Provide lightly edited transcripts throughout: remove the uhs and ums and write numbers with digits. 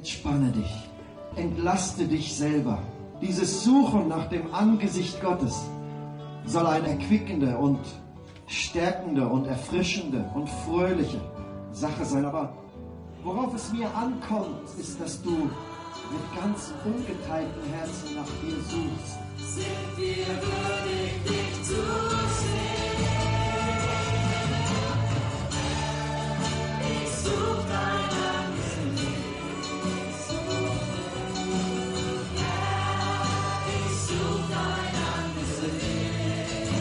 Entspanne dich, entlaste dich selber. Dieses Suchen nach dem Angesicht Gottes soll eine erquickende und stärkende und erfrischende und fröhliche Sache sein. Aber worauf es mir ankommt, ist, dass du mit ganz ungeteiltem Herzen nach dir suchst. Sind wir würdig, dich zu sehen? Ich such dein Angesicht. Ich such dein Angesicht.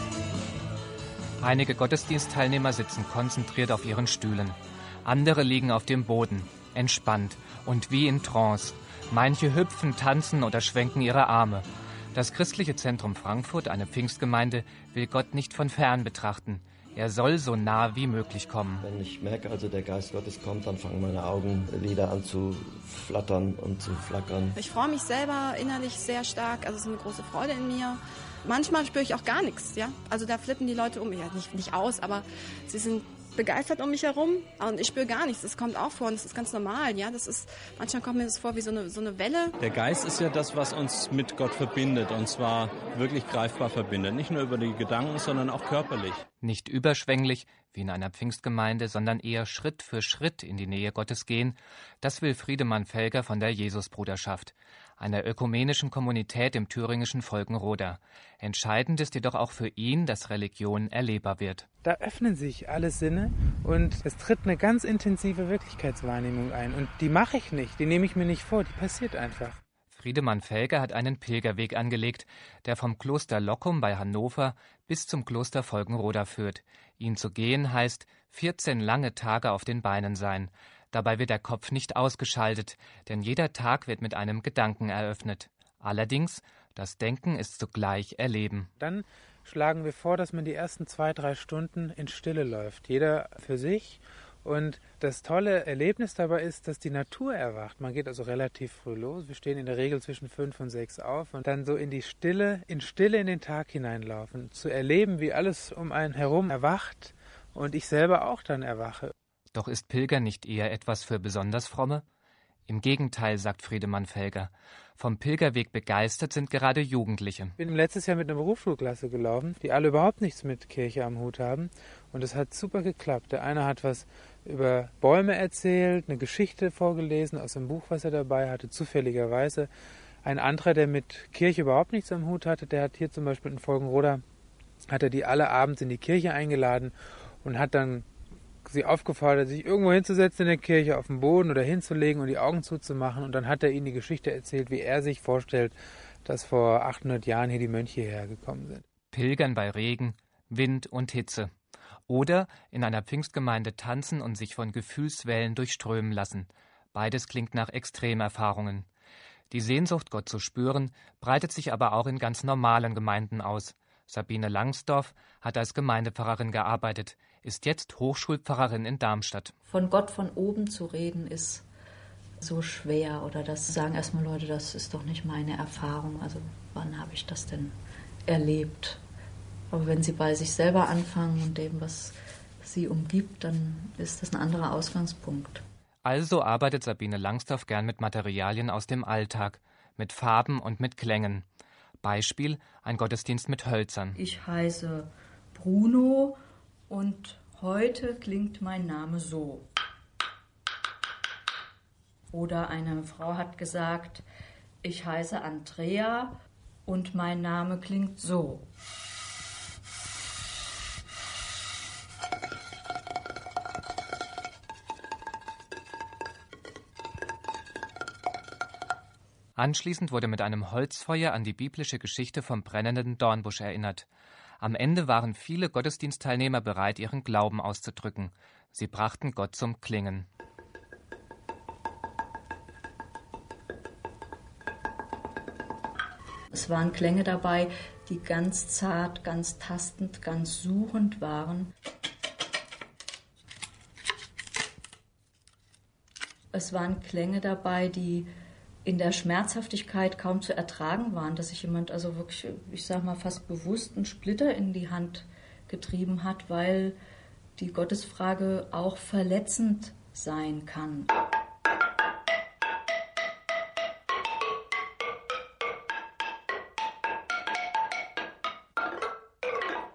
Einige Gottesdienstteilnehmer sitzen konzentriert auf ihren Stühlen. Andere liegen auf dem Boden, entspannt und wie in Trance. Manche hüpfen, tanzen oder schwenken ihre Arme. Das Christliche Zentrum Frankfurt, eine Pfingstgemeinde, will Gott nicht von fern betrachten. Er soll so nah wie möglich kommen. Wenn ich merke, also der Geist Gottes kommt, dann fangen meine Augenlider an zu flattern und zu flackern. Ich freue mich selber innerlich sehr stark, also es ist eine große Freude in mir. Manchmal spüre ich auch gar nichts, ja. Also da flippen die Leute um mich, ja, nicht aus, aber sie sind begeistert um mich herum und ich spüre gar nichts. Das kommt auch vor und das ist ganz normal, ja. Manchmal kommt mir das vor wie so eine Welle. Der Geist ist ja das, was uns mit Gott verbindet und zwar wirklich greifbar verbindet. Nicht nur über die Gedanken, sondern auch körperlich. Nicht überschwänglich, wie in einer Pfingstgemeinde, sondern eher Schritt für Schritt in die Nähe Gottes gehen, das will Friedemann Felger von der Jesusbruderschaft, einer ökumenischen Kommunität im thüringischen Volkenroda. Entscheidend ist jedoch auch für ihn, dass Religion erlebbar wird. Da öffnen sich alle Sinne und es tritt eine ganz intensive Wirklichkeitswahrnehmung ein. Und die mache ich nicht, die nehme ich mir nicht vor, die passiert einfach. Friedemann Felger hat einen Pilgerweg angelegt, der vom Kloster Loccum bei Hannover bis zum Kloster Volkenroda führt. Ihn zu gehen heißt 14 lange Tage auf den Beinen sein. Dabei wird der Kopf nicht ausgeschaltet, denn jeder Tag wird mit einem Gedanken eröffnet. Allerdings, das Denken ist zugleich Erleben. Dann schlagen wir vor, dass man die ersten 2-3 Stunden in Stille läuft, jeder für sich. Und das tolle Erlebnis dabei ist, dass die Natur erwacht. Man geht also relativ früh los. Wir stehen in der Regel zwischen 5 und 6 auf und dann so in die Stille in den Tag hineinlaufen. Zu erleben, wie alles um einen herum erwacht und ich selber auch dann erwache. Doch ist Pilgern nicht eher etwas für besonders Fromme? Im Gegenteil, sagt Friedemann Felger. Vom Pilgerweg begeistert sind gerade Jugendliche. Ich bin letztes Jahr mit einer Berufsschulklasse gelaufen, die alle überhaupt nichts mit Kirche am Hut haben. Und es hat super geklappt. Der eine hat was über Bäume erzählt, eine Geschichte vorgelesen aus einem Buch, was er dabei hatte, zufälligerweise. Ein anderer, der mit Kirche überhaupt nichts am Hut hatte, der hat hier zum Beispiel in Volkenroda, hat er die alle abends in die Kirche eingeladen und hat dann sie aufgefordert, sich irgendwo hinzusetzen in der Kirche, auf den Boden oder hinzulegen und die Augen zuzumachen. Und dann hat er ihnen die Geschichte erzählt, wie er sich vorstellt, dass vor 800 Jahren hier die Mönche hergekommen sind. Pilgern bei Regen, Wind und Hitze. Oder in einer Pfingstgemeinde tanzen und sich von Gefühlswellen durchströmen lassen. Beides klingt nach Extremerfahrungen. Die Sehnsucht, Gott zu spüren, breitet sich aber auch in ganz normalen Gemeinden aus. Sabine Langsdorf hat als Gemeindepfarrerin gearbeitet, ist jetzt Hochschulpfarrerin in Darmstadt. Von Gott von oben zu reden ist so schwer. Oder das sagen erstmal Leute, das ist doch nicht meine Erfahrung. Also wann habe ich das denn erlebt? Aber wenn sie bei sich selber anfangen und dem, was sie umgibt, dann ist das ein anderer Ausgangspunkt. Also arbeitet Sabine Langsdorf gern mit Materialien aus dem Alltag, mit Farben und mit Klängen. Beispiel: ein Gottesdienst mit Hölzern. Ich heiße Bruno und heute klingt mein Name so. Oder eine Frau hat gesagt, ich heiße Andrea und mein Name klingt so. Anschließend wurde mit einem Holzfeuer an die biblische Geschichte vom brennenden Dornbusch erinnert. Am Ende waren viele Gottesdienstteilnehmer bereit, ihren Glauben auszudrücken. Sie brachten Gott zum Klingen. Es waren Klänge dabei, die ganz zart, ganz tastend, ganz suchend waren. Es waren Klänge dabei, die in der Schmerzhaftigkeit kaum zu ertragen waren, dass sich jemand also wirklich, ich sag mal, fast bewusst einen Splitter in die Hand getrieben hat, weil die Gottesfrage auch verletzend sein kann.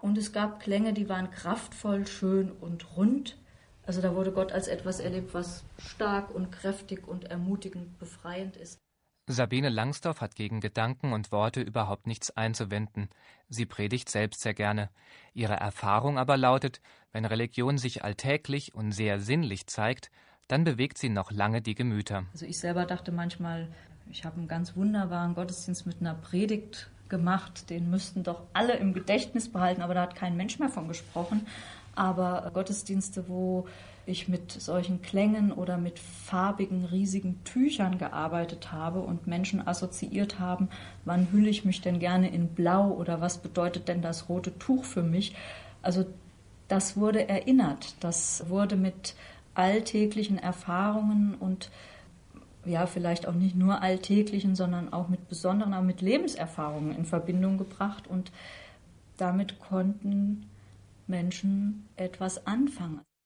Und es gab Klänge, die waren kraftvoll, schön und rund. Also da wurde Gott als etwas erlebt, was stark und kräftig und ermutigend, befreiend ist. Sabine Langsdorff hat gegen Gedanken und Worte überhaupt nichts einzuwenden. Sie predigt selbst sehr gerne. Ihre Erfahrung aber lautet, wenn Religion sich alltäglich und sehr sinnlich zeigt, dann bewegt sie noch lange die Gemüter. Also ich selber dachte manchmal, ich habe einen ganz wunderbaren Gottesdienst mit einer Predigt gemacht, den müssten doch alle im Gedächtnis behalten, aber da hat kein Mensch mehr von gesprochen. Aber Gottesdienste, wo ich mit solchen Klängen oder mit farbigen, riesigen Tüchern gearbeitet habe und Menschen assoziiert haben, wann hülle ich mich denn gerne in Blau oder was bedeutet denn das rote Tuch für mich? Also das wurde erinnert, das wurde mit alltäglichen Erfahrungen und ja, vielleicht auch nicht nur alltäglichen, sondern auch mit besonderen, aber mit Lebenserfahrungen in Verbindung gebracht und damit konnten Menschen etwas anfangen.